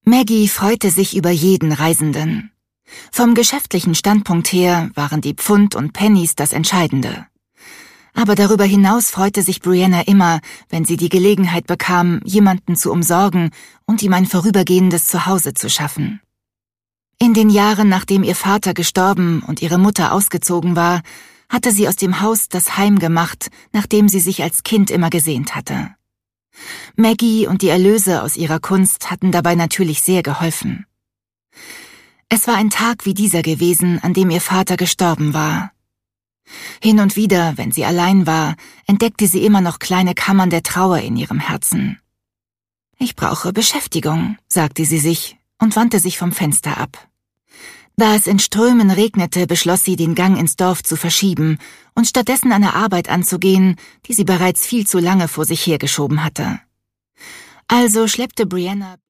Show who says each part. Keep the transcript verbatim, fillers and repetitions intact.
Speaker 1: Maggie freute sich über jeden Reisenden. Vom geschäftlichen Standpunkt her waren die Pfund und Pennies das Entscheidende. Aber darüber hinaus freute sich Brianna immer, wenn sie die Gelegenheit bekam, jemanden zu umsorgen und ihm ein vorübergehendes Zuhause zu schaffen. In den Jahren, nachdem ihr Vater gestorben und ihre Mutter ausgezogen war, hatte sie aus dem Haus das Heim gemacht, nach dem sie sich als Kind immer gesehnt hatte. Maggie und die Erlöse aus ihrer Kunst hatten dabei natürlich sehr geholfen. Es war ein Tag wie dieser gewesen, an dem ihr Vater gestorben war. Hin und wieder, wenn sie allein war, entdeckte sie immer noch kleine Kammern der Trauer in ihrem Herzen. »Ich brauche Beschäftigung«, sagte sie sich und wandte sich vom Fenster ab. Da es in Strömen regnete, beschloss sie, den Gang ins Dorf zu verschieben und stattdessen eine Arbeit anzugehen, die sie bereits viel zu lange vor sich hergeschoben hatte. Also schleppte Brianna